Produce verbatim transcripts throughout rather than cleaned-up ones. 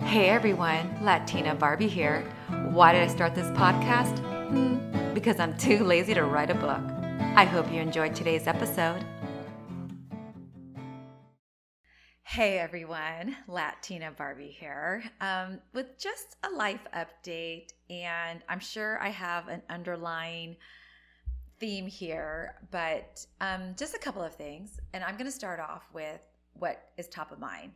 Hey everyone, Latina Barbie here. Why did I start this podcast? Hmm, because I'm too lazy to write a book. I hope you enjoyed today's episode. Hey everyone, Latina Barbie here um, with just a life update, and I'm sure I have an underlying theme here, but um, just a couple of things, and I'm going to start off with what is top of mind.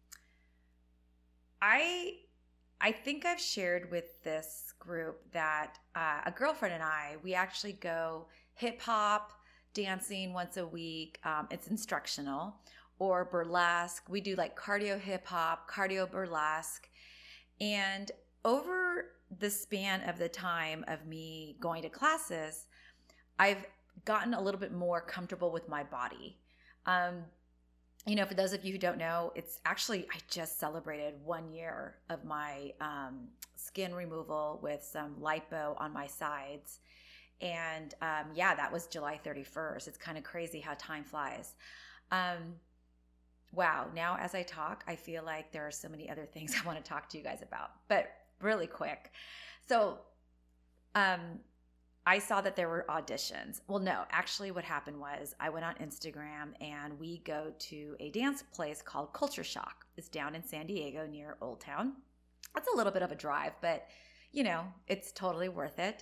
I I think I've shared with this group that uh, a girlfriend and I, we actually go hip hop dancing once a week. Um, it's instructional, or burlesque. We do like cardio hip hop, cardio burlesque. And over the span of the time of me going to classes, I've gotten a little bit more comfortable with my body. Um, You know, for those of you who don't know, it's actually, I just celebrated one year of my um, skin removal with some lipo on my sides. And um, yeah, that was July thirty-first. It's kind of crazy how time flies. Um, wow. Now, as I talk, I feel like there are so many other things I want to talk to you guys about, but really quick. So, um, I saw that there were auditions. Well, no, actually what happened was I went on Instagram and we go to a dance place called Culture Shock. It's down in San Diego near Old Town. It's a little bit of a drive, but you know, it's totally worth it.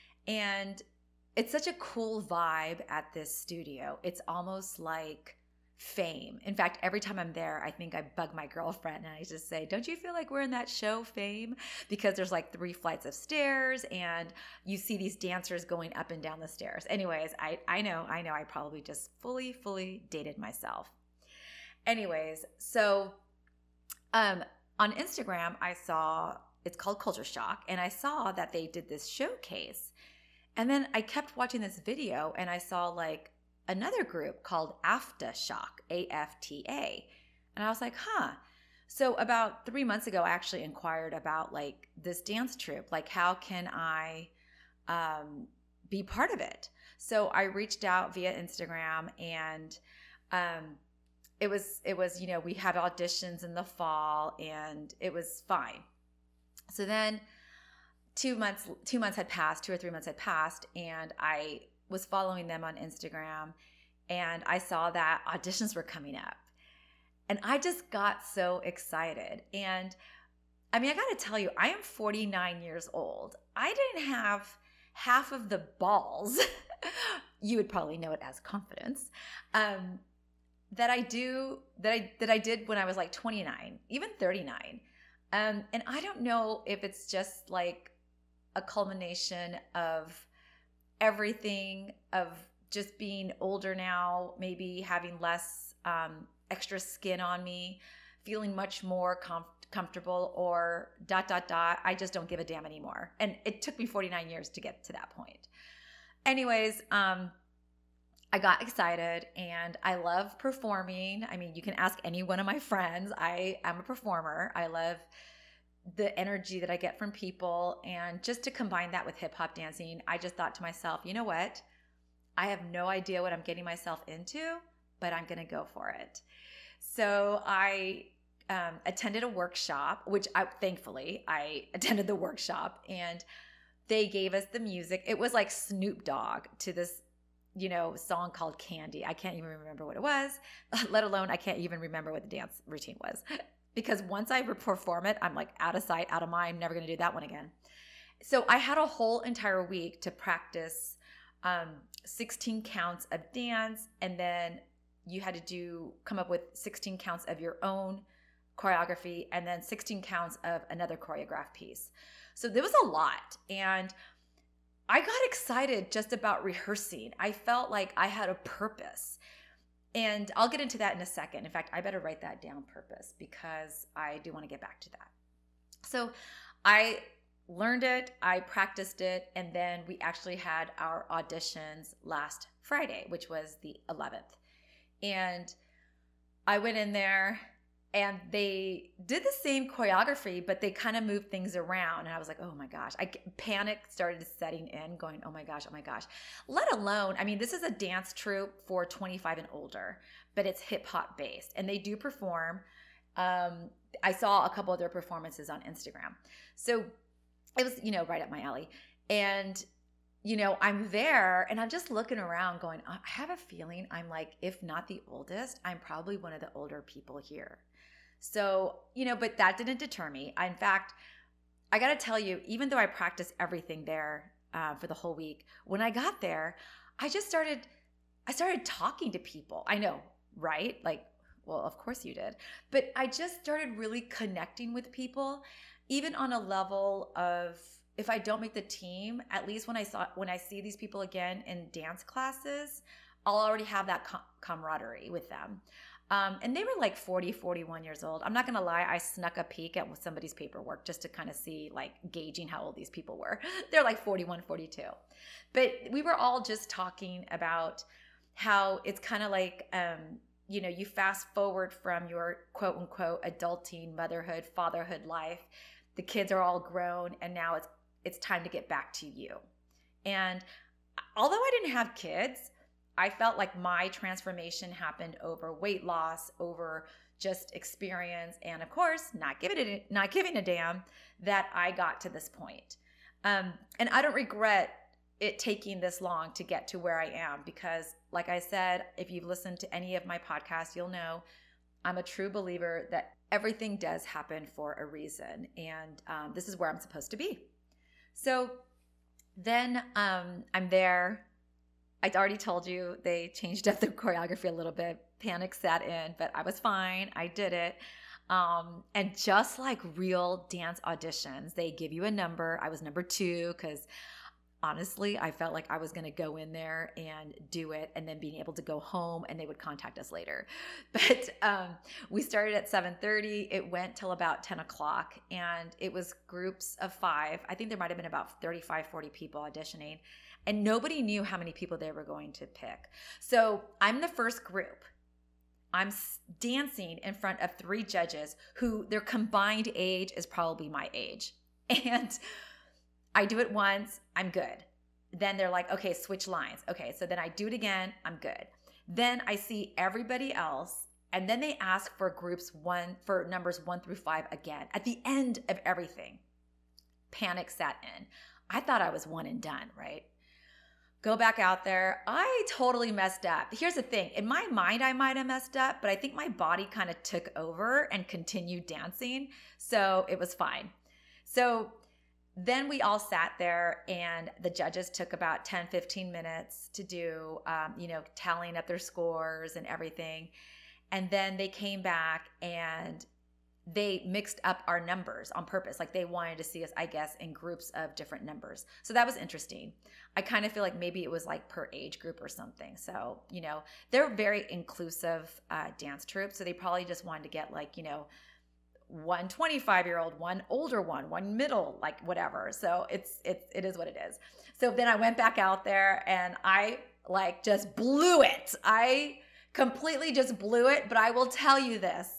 And it's such a cool vibe at this studio. It's almost like Fame. In fact, every time I'm there, I think I bug my girlfriend and I just say, don't you feel like we're in that show Fame? Because there's like three flights of stairs and you see these dancers going up and down the stairs. Anyways, I, I know, I know I probably just fully, fully dated myself. Anyways, so um, on Instagram, I saw, it's called Culture Shock, and I saw that they did this showcase. And then I kept watching this video and I saw like another group called Aftershock, A F T A. And I was like, huh. So about three months ago, I actually inquired about like this dance troupe, like how can I um, be part of it? So I reached out via Instagram and um, it was, it was, you know, we had auditions in the fall and it was fine. So then two months, two months had passed, two or three months had passed, and I was following them on Instagram and I saw that auditions were coming up and I just got so excited. And I mean, I got to tell you, I am forty-nine years old. I didn't have half of the balls, you would probably know it as confidence, um, that I do, that I, that I did when I was like twenty-nine, even thirty-nine. Um, and I don't know if it's just like a culmination of everything, of just being older now, maybe having less um, extra skin on me, feeling much more com- comfortable, or dot, dot, dot. I just don't give a damn anymore. And it took me forty-nine years to get to that point. Anyways, um, I got excited and I love performing. I mean, you can ask any one of my friends. I am a performer. I love the energy that I get from people. And just to combine that with hip hop dancing, I just thought to myself, you know what? I have no idea what I'm getting myself into, but I'm going to go for it. So I um, attended a workshop, which I, thankfully I attended the workshop, and they gave us the music. It was like Snoop Dogg to this, you know, song called Candy. I can't even remember what it was, let alone I can't even remember what the dance routine was. Because once I perform it, I'm like out of sight, out of mind, I'm never going to do that one again. So I had a whole entire week to practice um, sixteen counts of dance. And then you had to do, come up with sixteen counts of your own choreography and then sixteen counts of another choreographed piece. So there was a lot. And I got excited just about rehearsing. I felt like I had a purpose. And I'll get into that in a second. In fact, I better write that down, purpose, because I do want to get back to that. So I learned it, I practiced it, and then we actually had our auditions last Friday, which was the eleventh. And I went in there and they did the same choreography, but they kind of moved things around. And I was like, oh my gosh, I panic started setting in, going, oh my gosh, oh my gosh. Let alone, I mean, this is a dance troupe for twenty-five and older, but it's hip hop based and they do perform. Um, I saw a couple of their performances on Instagram. So it was, you know, right up my alley. And, you know, I'm there and I'm just looking around going, I have a feeling I'm like, if not the oldest, I'm probably one of the older people here. So, you know, but that didn't deter me. I, in fact, I got to tell you, even though I practiced everything there uh, for the whole week, when I got there, I just started, I started talking to people. I know, right? Like, well, of course you did. But I just started really connecting with people, even on a level of, if I don't make the team, at least when I saw when I see these people again in dance classes, I'll already have that com- camaraderie with them. Um, and they were like forty, forty-one years old. I'm not going to lie. I snuck a peek at somebody's paperwork just to kind of see, like, gauging how old these people were. They're like forty-one, forty-two. But we were all just talking about how it's kind of like, um, you know, you fast forward from your quote unquote adulting, motherhood, fatherhood life. The kids are all grown and now it's it's time to get back to you. And although I didn't have kids, I felt like my transformation happened over weight loss, over just experience, and of course, not giving it, not giving a damn that I got to this point. Um, and I don't regret it taking this long to get to where I am because, like I said, if you've listened to any of my podcasts, you'll know I'm a true believer that everything does happen for a reason, and um, this is where I'm supposed to be. So then um, I'm there. I already told you they changed up the choreography a little bit. Panic set in, but I was fine. I did it. Um, and just like real dance auditions, they give you a number. I was number two because honestly, I felt like I was going to go in there and do it and then being able to go home and they would contact us later. But um, we started at seven thirty. It went till about ten o'clock and it was groups of five. I think there might've been about thirty-five, forty people auditioning and nobody knew how many people they were going to pick. So I'm the first group. I'm dancing in front of three judges who their combined age is probably my age. And I do it once, I'm good. Then they're like, okay, switch lines. Okay, so then I do it again, I'm good. Then I see everybody else, and then they ask for groups one, for numbers one through five again. At the end of everything, panic set in. I thought I was one and done, right? Go back out there. I totally messed up. Here's the thing. In my mind, I might have messed up, but I think my body kind of took over and continued dancing. So it was fine. So then we all sat there and the judges took about ten, fifteen minutes to do, um, you know, tallying up their scores and everything. And then they came back and they mixed up our numbers on purpose. Like they wanted to see us, I guess, in groups of different numbers. So that was interesting. I kind of feel like maybe it was like per age group or something. So, you know, they're very inclusive uh, dance troupe. So they probably just wanted to get like, you know, one twenty-five year old, one older one, one middle, like whatever. So it's, it's, it is what it is. So then I went back out there and I like just blew it. I completely just blew it. But I will tell you this,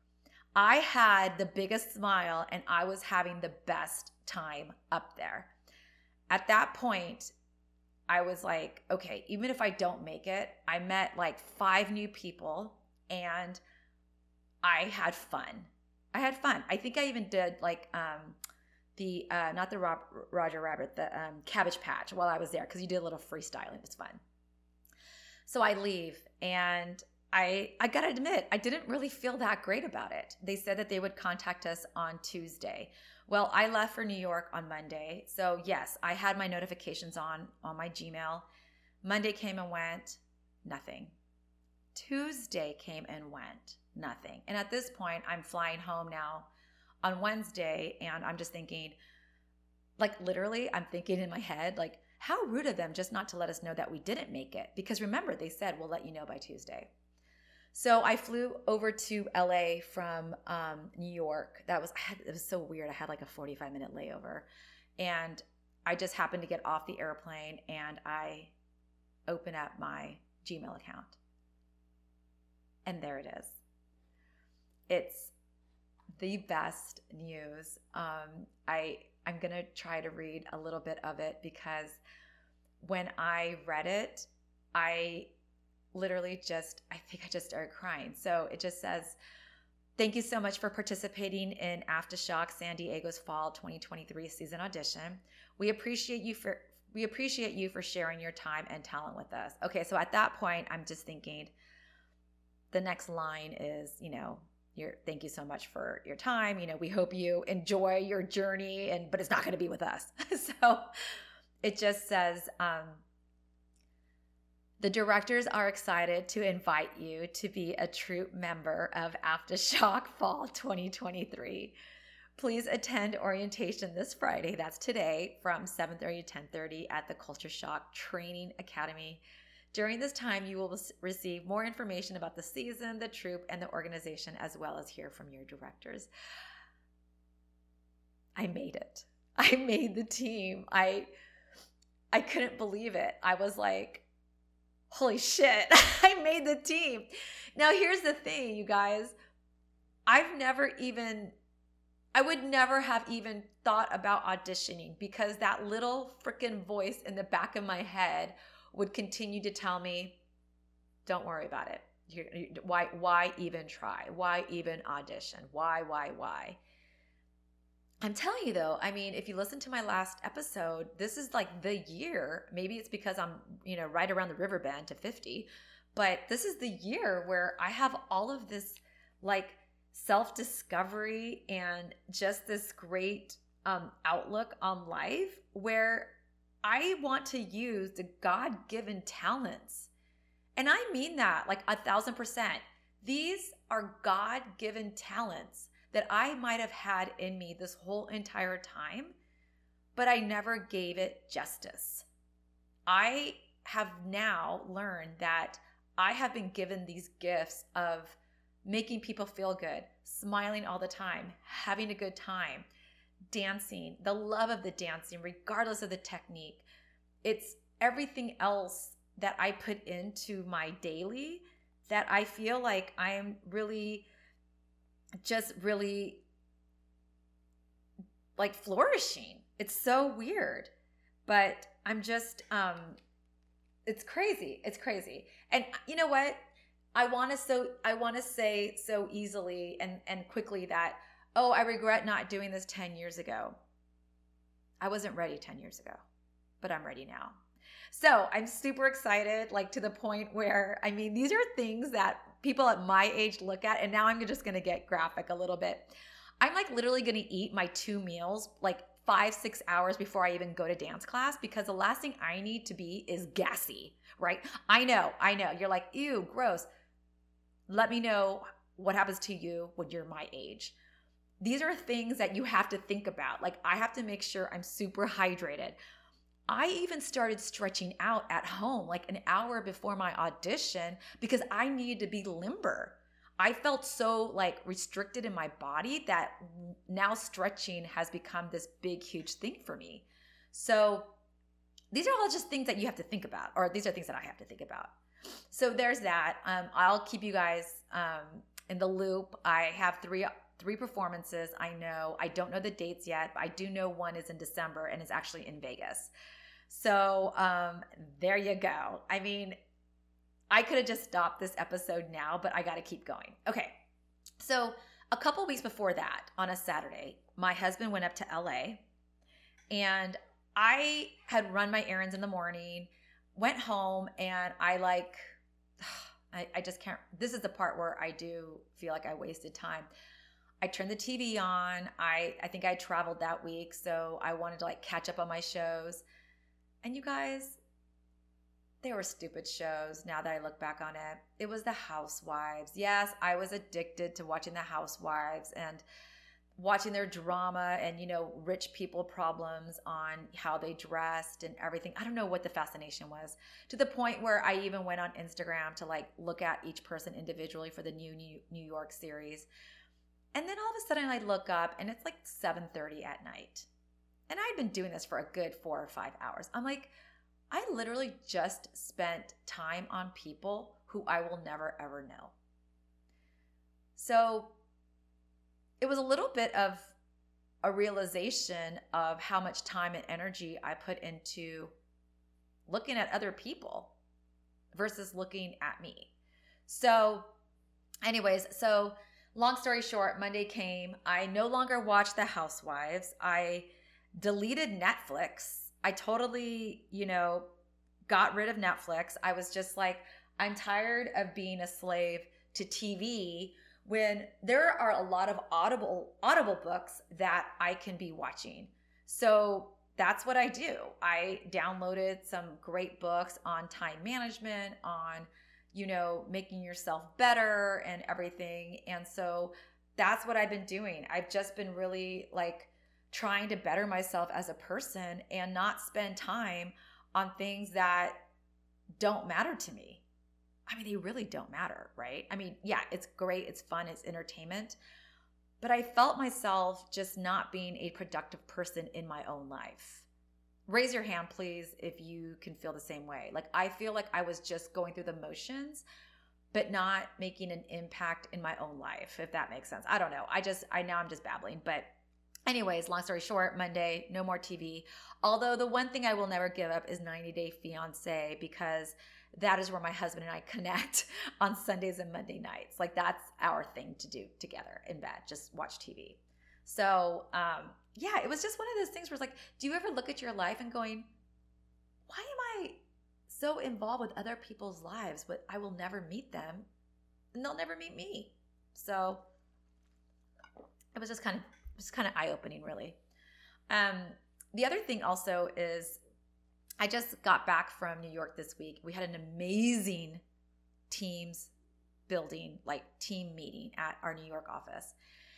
I had the biggest smile and I was having the best time up there. At that point, I was like, okay, even if I don't make it, I met like five new people and I had fun. I had fun. I think I even did like um, the, uh, not the Rob, Roger Rabbit, the um, Cabbage Patch while I was there because you did a little freestyling. It was fun. So I leave and I, I gotta admit, I didn't really feel that great about it. They said that they would contact us on Tuesday. Well, I left for New York on Monday. So yes, I had my notifications on, on my Gmail. Monday came and went, nothing. Tuesday came and went, nothing. And at this point, I'm flying home now on Wednesday and I'm just thinking, like literally, I'm thinking in my head, like, how rude of them just not to let us know that we didn't make it. Because remember, they said, we'll let you know by Tuesday. So I flew over to L A from um, New York. That was, I had, it was so weird. I had like a forty-five minute layover and I just happened to get off the airplane and I open up my Gmail account and there it is. It's the best news. Um, I, I'm going to try to read a little bit of it because when I read it, I literally just, I think I just started crying. So it just says, Thank you so much for participating in Aftershock San Diego's Fall twenty twenty-three season audition. We appreciate you for we appreciate you for sharing your time and talent with us. Okay, so at that point, I'm just thinking the next line is, you know, your thank you so much for your time. You know, we hope you enjoy your journey, and but it's not going to be with us. So it just says, um, the directors are excited to invite you to be a troop member of Aftershock Fall twenty twenty-three. Please attend orientation this Friday, that's today, from seven thirty to ten thirty at the Culture Shock Training Academy. During this time, you will receive more information about the season, the troop, and the organization, as well as hear from your directors. I made it. I made the team. I I couldn't believe it. I was like, holy shit, I made the team. Now, here's the thing, you guys. I've never even, I would never have even thought about auditioning because that little freaking voice in the back of my head would continue to tell me, don't worry about it. You're, why, why even try? Why even audition? Why, why, why? I'm telling you though, I mean, if you listen to my last episode, this is like the year, maybe it's because I'm, you know, right around the river bend to fifty, but this is the year where I have all of this like self-discovery and just this great um, outlook on life where I want to use the God-given talents. And I mean that like a thousand percent. These are God-given talents that I might have had in me this whole entire time, but I never gave it justice. I have now learned that I have been given these gifts of making people feel good, smiling all the time, having a good time, dancing, the love of the dancing, regardless of the technique. It's everything else that I put into my daily that I feel like I am really just really like flourishing. It's so weird, but I'm just, um, it's crazy. It's crazy. And you know what? I want to so I want to say so easily and and quickly that, oh, I regret not doing this ten years ago. I wasn't ready ten years ago, but I'm ready now. So I'm super excited, like to the point where, I mean, these are things that people at my age look at, and now I'm just going to get graphic a little bit. I'm like literally going to eat my two meals like five, six hours before I even go to dance class because the last thing I need to be is gassy, right? I know, I know. You're like, ew, gross. Let me know what happens to you when you're my age. These are things that you have to think about. Like I have to make sure I'm super hydrated. I even started stretching out at home like an hour before my audition because I needed to be limber. I felt so like restricted in my body that now stretching has become this big, huge thing for me. So these are all just things that you have to think about, or these are things that I have to think about. So there's that. Um, I'll keep you guys um, in the loop. I have three three performances. I know. I don't know the dates yet, but I do know one is in December and it's actually in Vegas. So um, there you go. I mean, I could have just stopped this episode now, but I got to keep going. Okay. So a couple weeks before that, on a Saturday, my husband went up to L A and I had run my errands in the morning, went home, and I like, I, I just can't, this is the part where I do feel like I wasted time. I turned the T V on. I, I think I traveled that week, so I wanted to like catch up on my shows. And you guys, they were stupid shows now that I look back on it. It was the Housewives. Yes, I was addicted to watching the Housewives and watching their drama and, you know, rich people problems on how they dressed and everything. I don't know what the fascination was, to the point where I even went on Instagram to like look at each person individually for the new New York series. And then all of a sudden I look up and it's like seven thirty at night. And I'd been doing this for a good four or five hours. I'm like, I literally just spent time on people who I will never, ever know. So it was a little bit of a realization of how much time and energy I put into looking at other people versus looking at me. So anyways, so long story short, Monday came. I no longer watched The Housewives. I deleted Netflix. I totally, you know, got rid of Netflix. I was just like, I'm tired of being a slave to T V when there are a lot of audible audible books that I can be watching. So that's what I do. I downloaded some great books on time management, on, you know, making yourself better and everything. And so that's what I've been doing. I've just been really like trying to better myself as a person and not spend time on things that don't matter to me. I mean, they really don't matter, right? I mean, yeah, it's great. It's fun. It's entertainment. But I felt myself just not being a productive person in my own life. Raise your hand, please, if you can feel the same way. Like, I feel like I was just going through the motions, but not making an impact in my own life, if that makes sense. I don't know. I just, I now I'm just babbling. But anyways, long story short, Monday, no more T V. Although the one thing I will never give up is ninety day fiance, because that is where my husband and I connect on Sundays and Monday nights. Like, that's our thing to do together in bed, just watch T V. So, um, yeah, it was just one of those things where it's like, do you ever look at your life and going, why am I so involved with other people's lives, but I will never meet them and they'll never meet me? So it was just kind of, just kind of eye-opening, really. Um, the other thing also is, I just got back from New York this week. We had an amazing teams building, like team meeting at our New York office.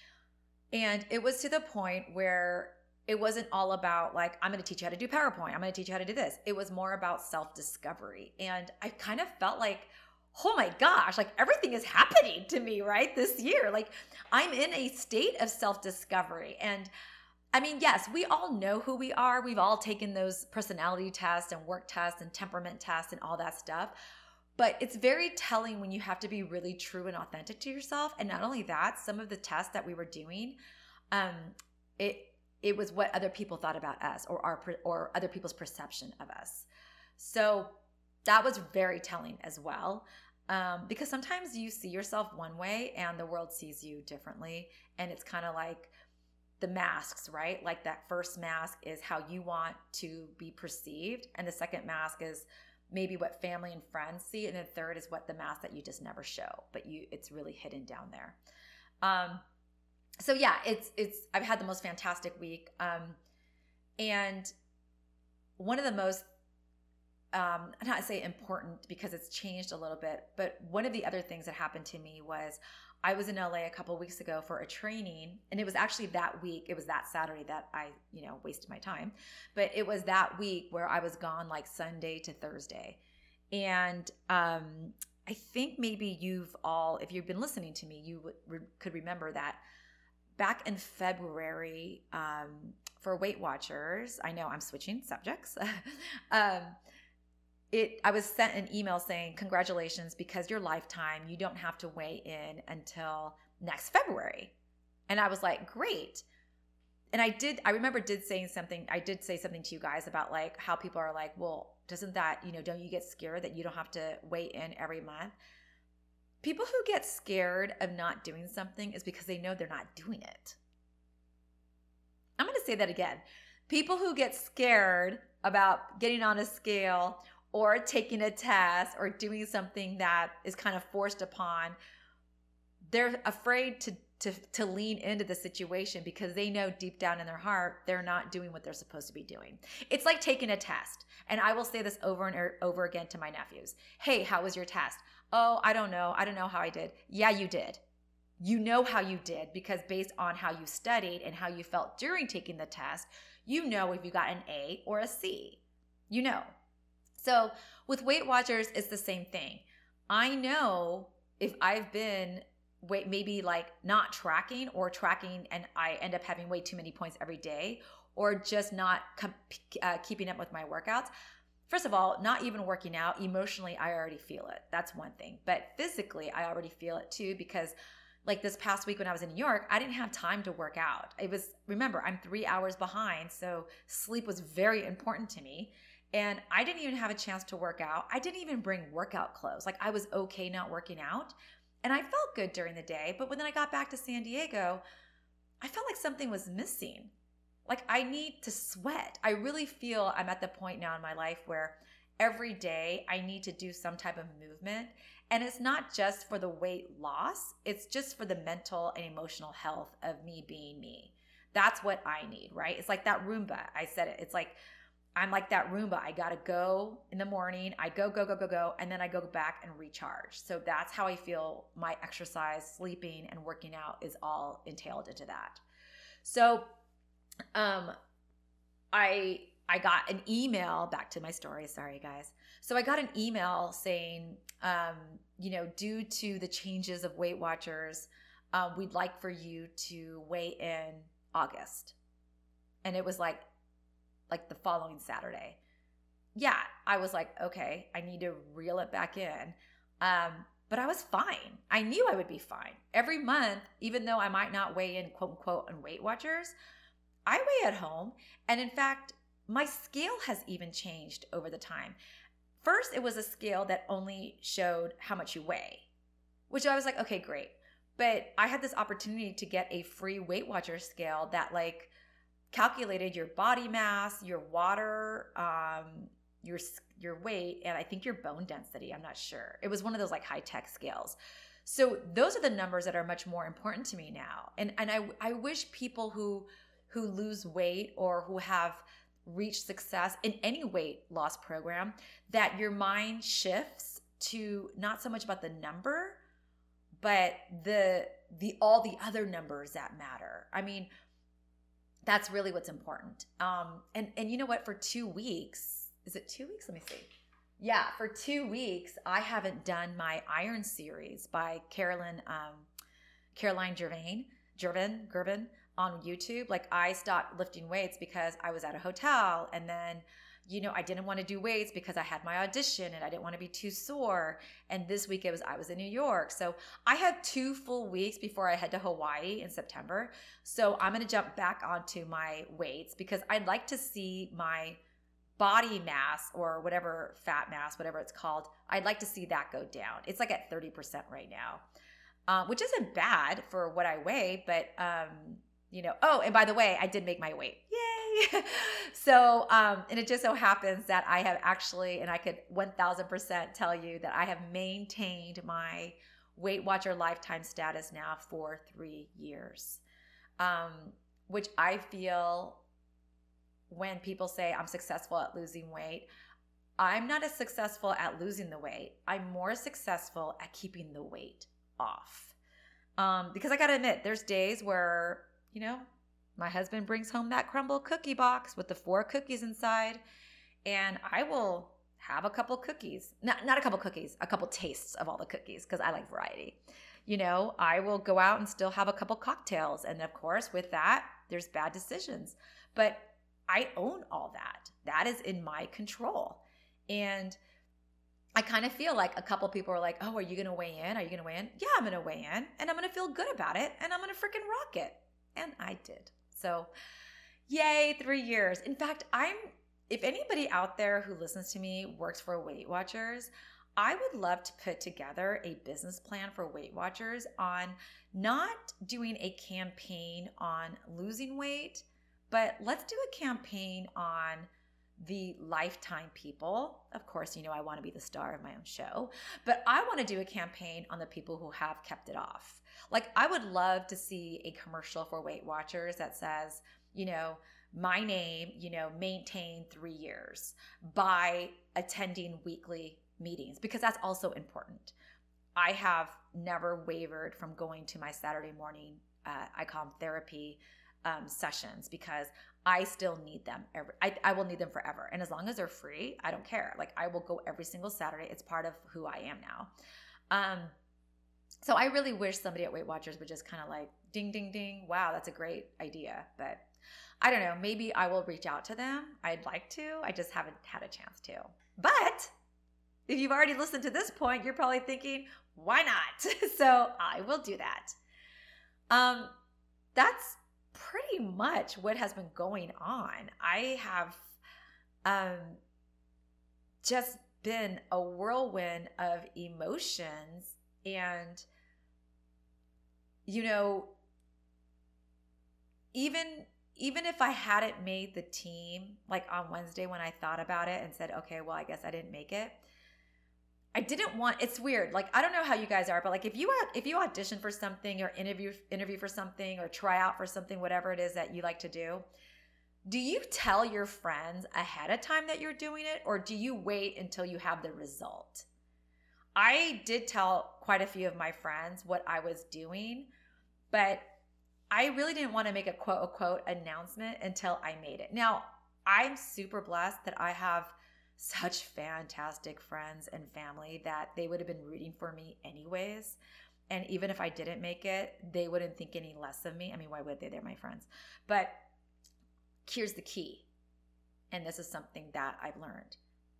And it was to the point where it wasn't all about like, I'm going to teach you how to do PowerPoint. I'm going to teach you how to do this. It was more about self-discovery. And I kind of felt like, oh my gosh, like everything is happening to me, right? This year, like I'm in a state of self-discovery. And I mean, yes, we all know who we are. We've all taken those personality tests and work tests and temperament tests and all that stuff. But it's very telling when you have to be really true and authentic to yourself. And not only that, some of the tests that we were doing, um, it it was what other people thought about us, or our or other people's perception of us. So that was very telling as well. Um, because sometimes you see yourself one way and the world sees you differently. And it's kind of like the masks, right? Like that first mask is how you want to be perceived. And the second mask is maybe what family and friends see. And the third is what the mask that you just never show, but you, it's really hidden down there. Um, so yeah, it's, it's, I've had the most fantastic week. Um, and one of the most, um, not to say important because it's changed a little bit, but one of the other things that happened to me was I was in L A a couple of weeks ago for a training, and it was actually that week. It was that Saturday that I, you know, wasted my time, but it was that week where I was gone like Sunday to Thursday. And, um, I think maybe you've all, if you've been listening to me, you would, re- could remember that back in February, um, for Weight Watchers, I know I'm switching subjects. um, It, I was sent an email saying, congratulations, because your lifetime, you don't have to weigh in until next February. And I was like, great. And I did, I remember did saying something, I did say something to you guys about like how people are like, well, doesn't that, you know, don't you get scared that you don't have to weigh in every month? People who get scared of not doing something is because they know they're not doing it. I'm going to say that again. People who get scared about getting on a scale or taking a test or doing something that is kind of forced upon, they're afraid to, to, to lean into the situation because they know deep down in their heart, they're not doing what they're supposed to be doing. It's like taking a test. And I will say this over and over again to my nephews. Hey, how was your test? Oh, I don't know. I don't know how I did. Yeah, you did. You know how you did because based on how you studied and how you felt during taking the test, you know if you got an A or a C. You know. So with Weight Watchers, it's the same thing. I know if I've been wait, maybe like not tracking or tracking and I end up having way too many points every day or just not com- uh, keeping up with my workouts. First of all, not even working out, emotionally, I already feel it. That's one thing. But physically, I already feel it too because like this past week when I was in New York, I didn't have time to work out. It was, remember, I'm three hours behind. So sleep was very important to me. And I didn't even have a chance to work out. I didn't even bring workout clothes. Like I was okay not working out. And I felt good during the day. But when then I got back to San Diego, I felt like something was missing. Like I need to sweat. I really feel I'm at the point now in my life where every day I need to do some type of movement. And it's not just for the weight loss. It's just for the mental and emotional health of me being me. That's what I need, right? It's like that Roomba. I said it. It's like, I'm like that Roomba. I got to go in the morning. I go, go, go, go, go. And then I go back and recharge. So that's how I feel my exercise, sleeping, and working out is all entailed into that. So um, I I got an email, back to my story. Sorry, guys. So I got an email saying, um, you know, due to the changes of Weight Watchers, um, we'd like for you to weigh in August. And it was like, like the following Saturday. Yeah, I was like, okay, I need to reel it back in. Um, but I was fine. I knew I would be fine. Every month, even though I might not weigh in, quote unquote, on Weight Watchers, I weigh at home. And in fact, my scale has even changed over the time. First, it was a scale that only showed how much you weigh, which I was like, okay, great. But I had this opportunity to get a free Weight Watchers scale that like calculated your body mass, your water, um, your your weight, and I think your bone density. I'm not sure. It was one of those like high-tech scales. So those are the numbers that are much more important to me now. And and I I wish people who who lose weight or who have reached success in any weight loss program, that your mind shifts to not so much about the number, but the the all the other numbers that matter. I mean, that's really what's important. Um, and and you know what? For two weeks, is it two weeks? Let me see. Yeah, for two weeks, I haven't done my Iron series by Carolyn um, Caroline Gervain, Gervin, Gervin on YouTube. Like I stopped lifting weights because I was at a hotel, and then, you know, I didn't want to do weights because I had my audition and I didn't want to be too sore. And this week it was, I was in New York. So I had two full weeks before I head to Hawaii in September. So I'm going to jump back onto my weights because I'd like to see my body mass or whatever fat mass, whatever it's called. I'd like to see that go down. It's like at thirty percent right now, uh, which isn't bad for what I weigh, but, um, you know, oh, and by the way, I did make my weight. Yay. So, um, and it just so happens that I have actually, and I could one thousand percent tell you that I have maintained my Weight Watcher lifetime status now for three years, um, which I feel when people say I'm successful at losing weight, I'm not as successful at losing the weight. I'm more successful at keeping the weight off. Um, because I got to admit, there's days where, you know, my husband brings home that crumble cookie box with the four cookies inside, and I will have a couple cookies. Not, not a couple cookies, a couple tastes of all the cookies because I like variety. You know, I will go out and still have a couple cocktails. And of course, with that, there's bad decisions. But I own all that. That is in my control. And I kind of feel like a couple people are like, oh, are you going to weigh in? Are you going to weigh in? Yeah, I'm going to weigh in, and I'm going to feel good about it, and I'm going to freaking rock it. And I did. So yay, three years. In fact, I'm, if anybody out there who listens to me works for Weight Watchers, I would love to put together a business plan for Weight Watchers on not doing a campaign on losing weight, but let's do a campaign on the lifetime people. Of course, you know, I want to be the star of my own show, but I want to do a campaign on the people who have kept it off. Like, I would love to see a commercial for Weight Watchers that says, you know, my name, you know, maintain three years by attending weekly meetings, because that's also important. I have never wavered from going to my Saturday morning, uh, I call them therapy um, sessions, because I still need them. Every, I, I will need them forever. And as long as they're free, I don't care. Like, I will go every single Saturday. It's part of who I am now. Um, so I really wish somebody at Weight Watchers would just kind of like, ding, ding, ding. Wow, that's a great idea. But I don't know. Maybe I will reach out to them. I'd like to. I just haven't had a chance to. But if you've already listened to this point, you're probably thinking, why not? So I will do that. Um, that's pretty much what has been going on. I have um, just been a whirlwind of emotions, and you know, even even if I hadn't made the team, like on Wednesday when I thought about it and said, okay, well, I guess I didn't make it. I didn't want, it's weird. Like, I don't know how you guys are, but like if you if you audition for something or interview interview for something or try out for something, whatever it is that you like to do, do you tell your friends ahead of time that you're doing it, or do you wait until you have the result? I did tell quite a few of my friends what I was doing, but I really didn't want to make a quote unquote announcement until I made it. Now, I'm super blessed that I have such fantastic friends and family that they would have been rooting for me anyways. And even if I didn't make it, they wouldn't think any less of me. I mean, why would they? They're my friends. But here's the key. And this is something that I've learned.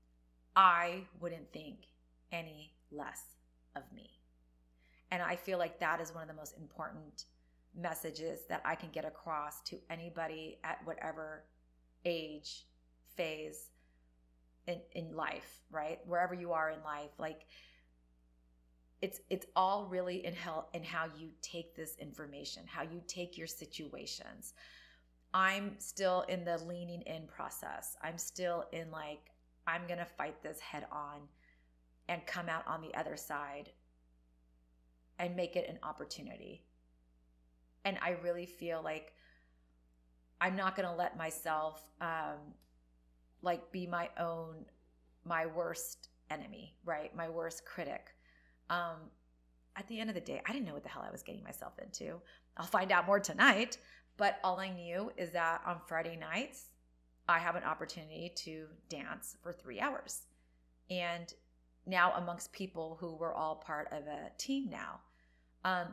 I wouldn't think any less of me. And I feel like that is one of the most important messages that I can get across to anybody at whatever age, phase, in, in life, right? Wherever you are in life, like it's it's all really in how in how you take this information, how you take your situations. I'm still in the leaning in process. I'm still in like, I'm gonna fight this head on and come out on the other side and make it an opportunity. And I really feel like I'm not gonna let myself um, like be my own, my worst enemy, right? My worst critic. Um, at the end of the day, I didn't know what the hell I was getting myself into. I'll find out more tonight, but all I knew is that on Friday nights, I have an opportunity to dance for three hours. And now amongst people who were all part of a team now. Um,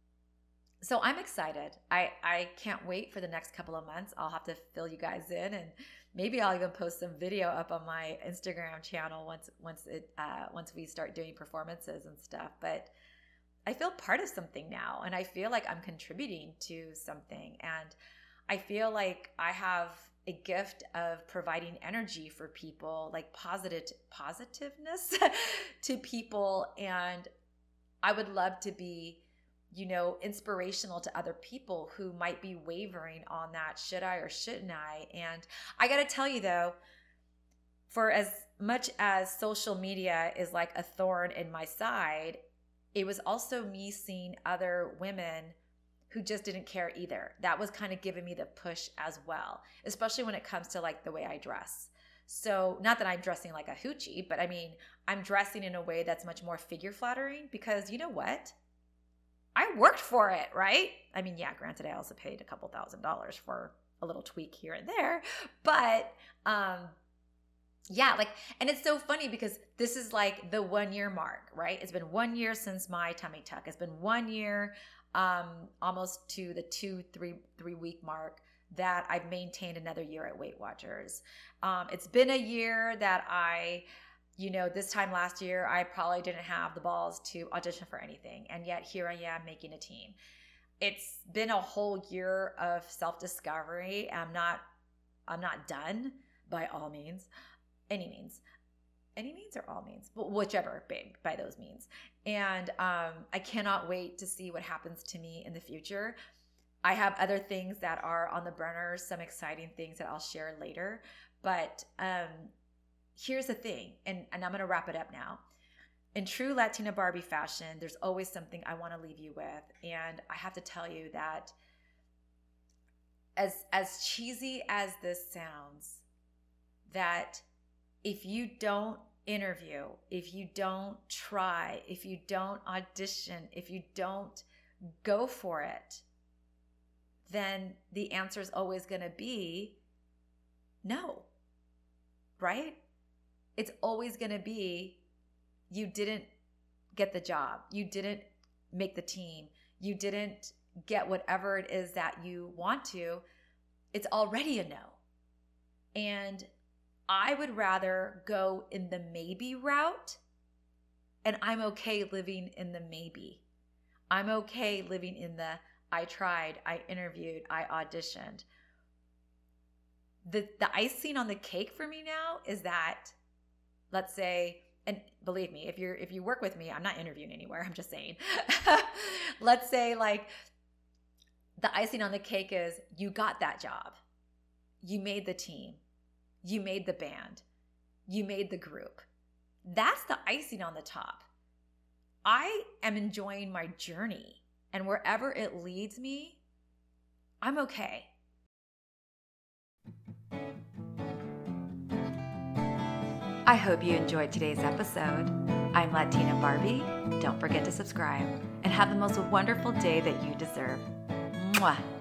so I'm excited. I, I can't wait for the next couple of months. I'll have to fill you guys in, and maybe I'll even post some video up on my Instagram channel once once it uh, once we start doing performances and stuff. But I feel part of something now, and I feel like I'm contributing to something, and I feel like I have a gift of providing energy for people, like positive positiveness to people, and I would love to be, you know, inspirational to other people who might be wavering on that, should I or shouldn't I? And I got to tell you though, for as much as social media is like a thorn in my side, it was also me seeing other women who just didn't care either. That was kind of giving me the push as well, especially when it comes to like the way I dress. So not that I'm dressing like a hoochie, but I mean, I'm dressing in a way that's much more figure flattering, because you know what? I worked for it, right? I mean, yeah, granted, I also paid a couple thousand dollars for a little tweak here and there, but um, yeah, like, and it's so funny because this is like the one year mark, right? It's been one year since my tummy tuck. It's been one year, um, almost to the two, three, three week mark that I've maintained another year at Weight Watchers. Um, it's been a year that I, you know, this time last year, I probably didn't have the balls to audition for anything. And yet here I am making a team. It's been a whole year of self-discovery. I'm not, I'm not done by all means, any means, any means or all means, but whichever babe, by those means. And um, I cannot wait to see what happens to me in the future. I have other things that are on the burner, some exciting things that I'll share later. But um, here's the thing, and, and I'm going to wrap it up now. In true Latina Barbie fashion, there's always something I want to leave you with. And I have to tell you that as, as cheesy as this sounds, that if you don't interview, if you don't try, if you don't audition, if you don't go for it, then the answer is always going to be no, right? It's always going to be, you didn't get the job. You didn't make the team. You didn't get whatever it is that you want to. It's already a no. And I would rather go in the maybe route, and I'm okay living in the maybe. I'm okay living in the I tried, I interviewed, I auditioned. The, the icing on the cake for me now is that, let's say and believe me, if you're if you work with me, I'm not interviewing anywhere. I'm just saying. Let's say like the icing on the cake is you got that job. You made the team. You made the band. You made the group. That's the icing on the top. I am enjoying my journey, and wherever it leads me, I'm okay. I hope you enjoyed today's episode. I'm Latina Barbie. Don't forget to subscribe and have the most wonderful day that you deserve. Mwah.